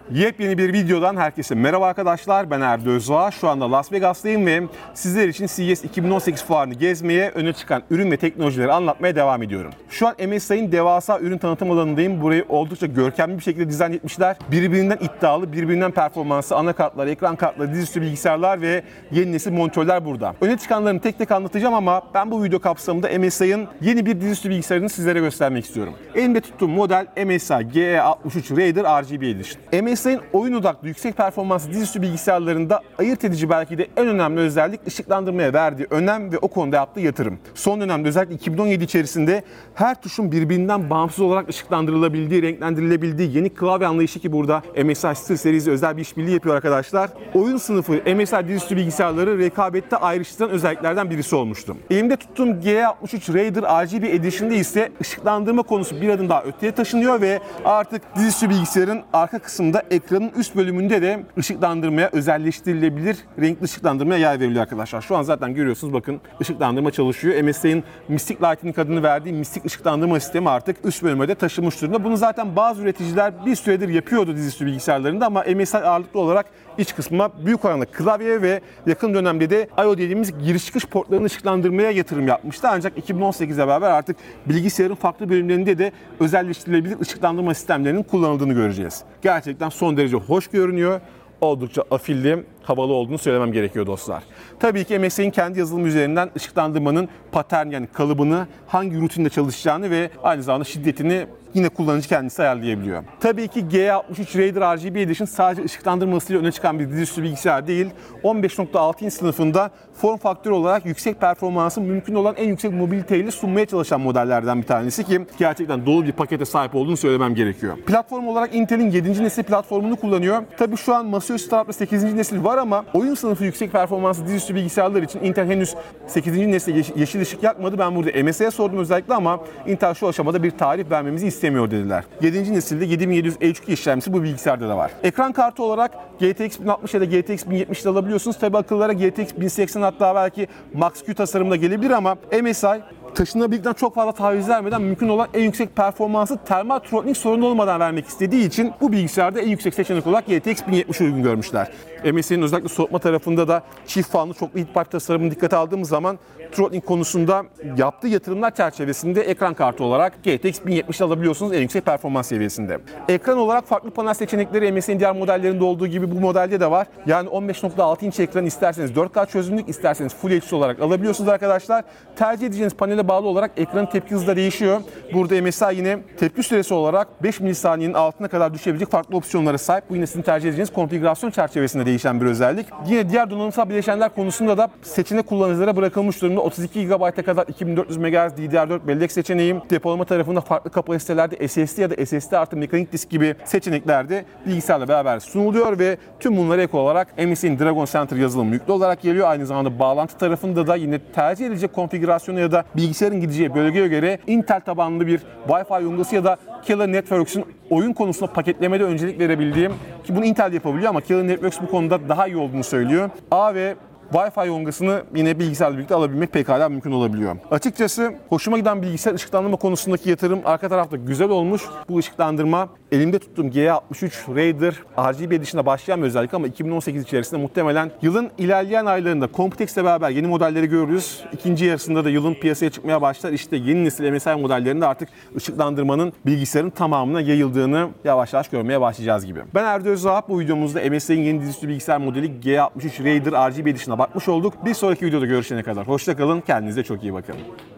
Yepyeni bir videodan herkese merhaba arkadaşlar. Ben Erdo Özdoğa. Şu anda Las Vegas'tayım ve sizler için CES 2018 fuarını gezmeye, öne çıkan ürün ve teknolojileri anlatmaya devam ediyorum. Şu an MSI'nin devasa ürün tanıtım alanındayım. Burayı oldukça görkemli bir şekilde dizayn etmişler. Birbirinden iddialı, birbirinden performanslı anakartlar, ekran kartları, dizüstü bilgisayarlar ve yeni nesil monitörler burada. Öne çıkanlarını tek tek anlatacağım ama ben bu video kapsamında MSI'nin yeni bir dizüstü bilgisayarını sizlere göstermek istiyorum. Elimde tuttuğum model MSI GE63 Raider RGB Edition. MSI'nin oyun odaklı yüksek performanslı dizüstü bilgisayarlarında ayırt edici belki de en önemli özellik ışıklandırmaya verdiği önem ve o konuda yaptığı yatırım. Son dönemde özellikle 2017 içerisinde her tuşun birbirinden bağımsız olarak ışıklandırılabildiği, renklendirilebildiği yeni klavye anlayışı ki burada MSI SteelSeries özel bir işbirliği yapıyor arkadaşlar. Oyun sınıfı MSI dizüstü bilgisayarları rekabette ayrıştıran özelliklerden birisi olmuştu. Elimde tuttuğum GE63 Raider RGB Edition'da ise ışıklandırma konusu bir adım daha öteye taşınıyor ve artık dizüstü bilgisayarın arka kısmında ekranın üst bölümünde de ışıklandırmaya, özelleştirilebilir renkli ışıklandırmaya yer veriliyor arkadaşlar. Şu an zaten görüyorsunuz, bakın ışıklandırma çalışıyor. MSI'nin Mystic Lighting adını verdiği mistik ışıklandırma sistemi artık üst bölüme de taşımış durumda. Bunu zaten bazı üreticiler bir süredir yapıyordu dizüstü bilgisayarlarında ama MSI ağırlıklı olarak iç kısmına büyük oranda klavye ve yakın dönemde de I/O dediğimiz giriş çıkış portlarını ışıklandırmaya yatırım yapmıştı. Ancak 2018'e beraber artık bilgisayarın farklı bölümlerinde de özelleştirilebilir ışıklandırma sistemlerinin kullanıldığını göreceğiz. Gerçekten son derece hoş görünüyor. Oldukça afilli, havalı olduğunu söylemem gerekiyor dostlar. Tabii ki MSI'nin kendi yazılımı üzerinden ışıklandırmanın patern, yani kalıbını, hangi rutinde çalışacağını ve aynı zamanda şiddetini yine kullanıcı kendisi ayarlayabiliyor. Tabii ki GE63 Raider RGB Edition sadece ışıklandırmasıyla öne çıkan bir dizüstü bilgisayar değil. 15.6 inç sınıfında form faktörü olarak yüksek performansı mümkün olan en yüksek mobiliteyle sunmaya çalışan modellerden bir tanesi ki gerçekten dolu bir pakete sahip olduğunu söylemem gerekiyor. Platform olarak Intel'in 7. nesil platformunu kullanıyor. Tabii şu an masaüstü tarafta 8. nesil var ama oyun sınıfı yüksek performanslı dizüstü bilgisayarlar için Intel henüz 8. nesil yeşil ışık yakmadı. Ben burada MSI'ye sordum özellikle ama Intel şu aşamada bir tarih vermemizi istemiyor dediler. 7. nesilde 7700 H2 işlemcisi bu bilgisayarda da var. Ekran kartı olarak GTX 1060 ya da GTX 1070 de alabiliyorsunuz. Tabii akıllara GTX 1080 hatta belki Max-Q tasarımda gelebilir ama MSI taşınabilirlikten çok fazla taviz vermeden mümkün olan en yüksek performansı termal throttling sorunu olmadan vermek istediği için bu bilgisayarda en yüksek seçenek olarak GTX 1070 uygun görmüşler. MSI'nin özellikle soğutma tarafında da çift fanlı çoklu heat pipe tasarımını dikkate aldığımız zaman throttling konusunda yaptığı yatırımlar çerçevesinde ekran kartı olarak GTX 1070 alabiliyorsunuz en yüksek performans seviyesinde. Ekran olarak farklı panel seçenekleri MSI'nin diğer modellerinde olduğu gibi bu modelde de var. Yani 15.6 inç ekran isterseniz 4K çözünürlük, isterseniz Full HD olarak alabiliyorsunuz arkadaşlar. Tercih edeceğiniz panele bağlı olarak ekranın tepki hızı da değişiyor. Burada MSI yine tepki süresi olarak 5 milisaniyenin altına kadar düşebilecek farklı opsiyonlara sahip. Bu yine sizin tercih edeceğiniz konfigürasyon çerçevesinde değişen bir özellik. Yine diğer donanımsal bileşenler konusunda da seçenek kullanıcılara bırakılmış durumda. 32 GB'a kadar 2400 MHz DDR4 bellek seçeneği, depolama tarafında farklı kapasitelerde SSD ya da SSD artı mekanik disk gibi seçenekler de bilgisayarla beraber sunuluyor ve tüm bunlara ek olarak MSI'nin Dragon Center yazılımı yüklü olarak geliyor. Aynı zamanda bağlantı tarafında da yine tercih edilecek konfigürasyonu ya da bilgisayarın gideceği bölgeye göre Intel tabanlı bir Wi-Fi yongası ya da Killer Networks'ün oyun konusunda paketlemede öncelik verebildiğim, ki bunu Intel yapabiliyor ama Killer Networks bu konuda daha iyi olduğunu söylüyor. A ve Wi-Fi yongasını yine bilgisayarla birlikte alabilmek pekala mümkün olabiliyor. Açıkçası hoşuma giden bilgisayar ışıklandırma konusundaki yatırım arka tarafta güzel olmuş. Bu ışıklandırma elimde tuttuğum GE63 Raider RGB Edition'da başlayan bir özellik ama 2018 içerisinde muhtemelen yılın ilerleyen aylarında Computex ile beraber yeni modelleri görürüz. İkinci yarısında da yılın piyasaya çıkmaya başlar. İşte yeni nesil MSI modellerinde artık ışıklandırmanın bilgisayarın tamamına yayıldığını yavaş yavaş görmeye başlayacağız gibi. Ben Erdo Özdoğa. Bu videomuzda MSI'nin yeni dizüstü bilgisayar modeli GE63 Raider RGB Edition'a bakmış olduk. Bir sonraki videoda görüşene kadar hoşça kalın. Kendinize çok iyi bakın.